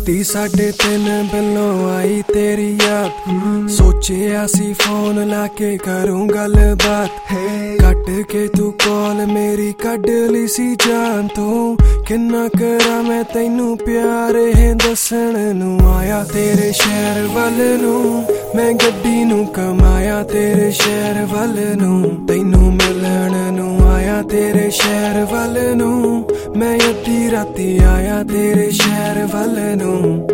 राती 3:30 बिलों आई तेरी याद सोचिया सी फोन लाके करूं गलबात कट के तू कॉल मेरी कड ली सी जान तू किन्ना करा मैं तैनू प्यार है दसन नू आया तेरे शहर वल नू मैं गड्डी नू कमाया तेरे शहर वल नू तैनू मिलन नू आया तेरे शहर वल नू मैं अद्धी राती आया तेरे शहर वल नू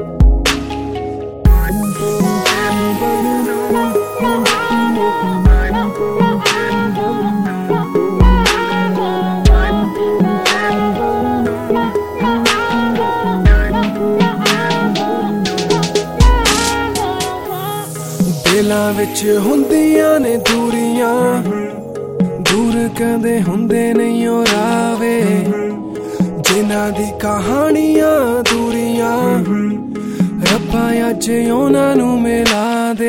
दिलां विच हुंदियां ने दूरियां दूर कदे हुंदे नहीं ओ रावे जिन्हां दी कहानियां दूरियां रब्बा अज उन्हां नू मिला दे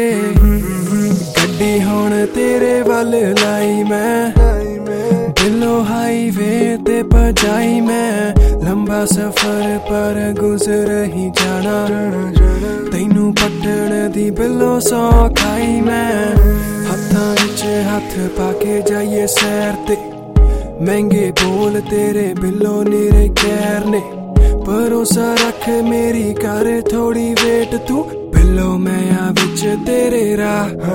गड्डी हुण तेरे वल लाई मैं दिलों हाईवे ते भजाई मैं लंबा सफर पर गुजर ही जाना तैनू पट्टण दी बिलों सौ खाई मैं हत्थां विच हथ पाके जाइए सैर ते महंगे बोल तेरे बिलों निरे कैर ने भरोसा रख मेरी कर थोड़ी वेट तू बिलो मैं आ विच तेरे राह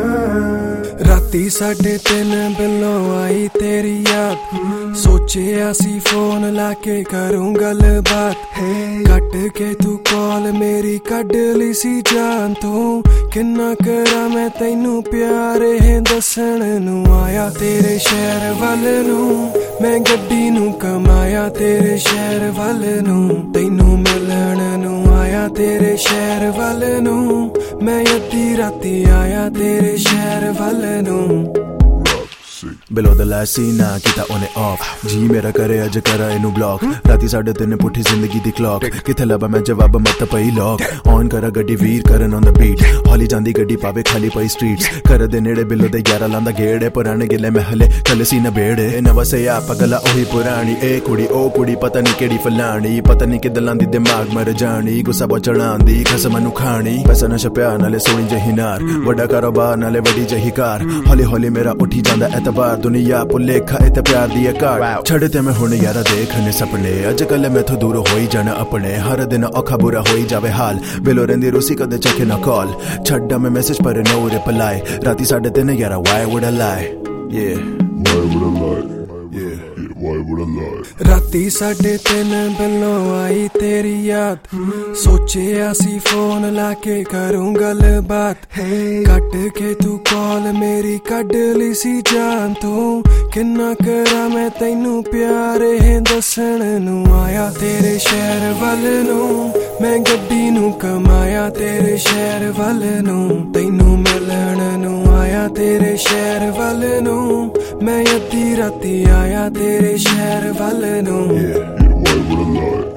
राती 3:30 बिलों आई तेरी याद सोचिया सी फोन लाके करूं गलबात कट के तू कॉल मेरी कड ली सी जान तू किन्ना करा मैं तैनू प्यार है दसन नू आया तेरे शहर वल नू मैं गड्डी नू कमाया तेरे शहर वल नू तैनू मिलन नू आया तेरे शहर वल नू मैं अद्धी राती आया तेरे शहर वल नू Below the last scene ना किता ओने ऑफ जी मेरा करे अज करा इनू ब्लॉक राती 3:30 पुठी जिंदगी दी क्लॉक किथे लबा मैं जवाब मत पई लॉक ऑन करा गड्डी Veer Karan on the beat हौली जांदी गड्डी पावे खाली पई स्ट्रीट्स कर दे नेड़े बिलो दे 11 लांदा गेड़े पुराने गिले महले कल सी न बेड़े नवा से आ पगला ओही पुरानी ए कुड़ी ओ कुड़ी पता नहीं केड़ी फलानी पता नहीं किदलां दी दिमाग मर जानी गुस्सा बचणांदी खसम नु खानी पैसा न छप्या नाले सोनी जही नार वड्डा कारोबार नाले वड्डी जही कार हौली हौली मेरा उठी जांदा एतबार दुनिया भुलेखा इत प्यार दी कार छड़ ते मैं हुण यारा देखने सपने अजकल मैथों दूर होई जाना अपने हर दिन औखा बुरा होई जावे हाल बिलो रहिंदी रूसी कदे चखे ना कॉल छड्डा मैं मैसेज पर नो रिप्लाई राती 3:30 यारा why would I lie yeah why would I lie why would I lie राती 3:30 बिलों आई तेरी याद सोचिया सी फोन लाके करूं गलबात कट के तू कॉल मेरी कड ली सी जान तू किन्ना करा मैं तैनू प्यार है दसन नू आया तेरे शहर वल नू मैं गड्डी नू कमाया तेरे शहर वल नू तैनू मिलन नू आया तेरे शहर वल नू मैं अद्धी राती आया तेरे शहर वल नू why would I lie